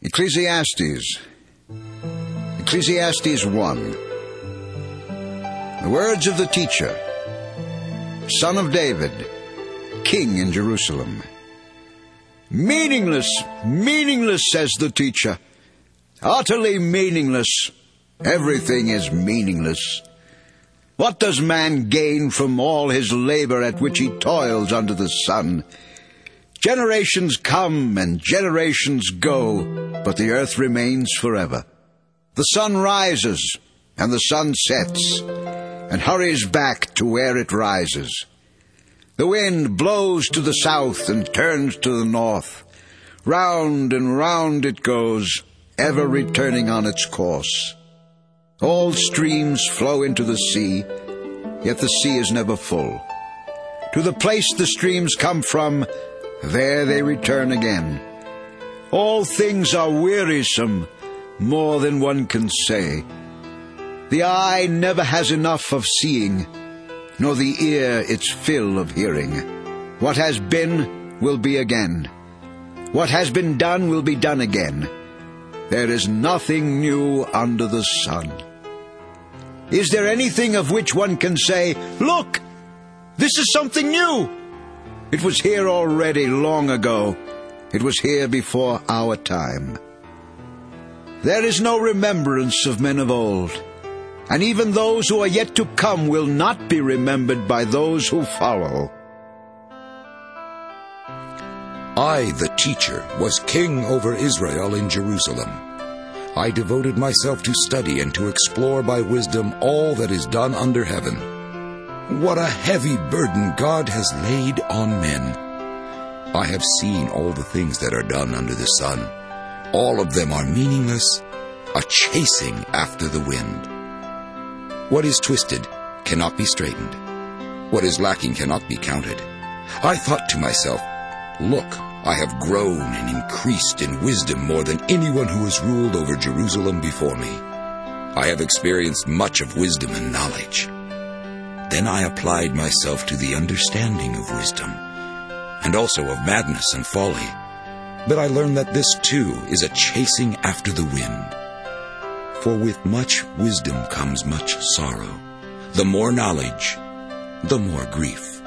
Ecclesiastes 1. The words of the teacher, son of David, king in Jerusalem. Meaningless, meaningless, says the teacher. Utterly meaningless. Everything is meaningless. What does man gain from all his labor at which he toils under the sun? Generations come and generations go, but the earth remains forever. The sun rises and the sun sets and hurries back to where it rises. The wind blows to the south and turns to the north. Round and round it goes, ever returning on its course. All streams flow into the sea, yet the sea is never full. To the place the streams come from, there they return again. All things are wearisome, more than one can say. The eye never has enough of seeing, nor the ear its fill of hearing. What has been will be again. What has been done will be done again. There is nothing new under the sun. Is there anything of which one can say, "Look, this is something new"? It was here already long ago. It was here before our time. There is no remembrance of men of old, and even those who are yet to come will not be remembered by those who follow. I, the teacher, was king over Israel in Jerusalem. I devoted myself to study and to explore by wisdom all that is done under heaven. What a heavy burden God has laid on men! I have seen all the things that are done under the sun. All of them are meaningless, a chasing after the wind. What is twisted cannot be straightened. What is lacking cannot be counted. I thought to myself, "Look, I have grown and increased in wisdom more than anyone who has ruled over Jerusalem before me. I have experienced much of wisdom and knowledge." Then I applied myself to the understanding of wisdom, and also of madness and folly. But I learned that this too is a chasing after the wind. For with much wisdom comes much sorrow. The more knowledge, the more grief.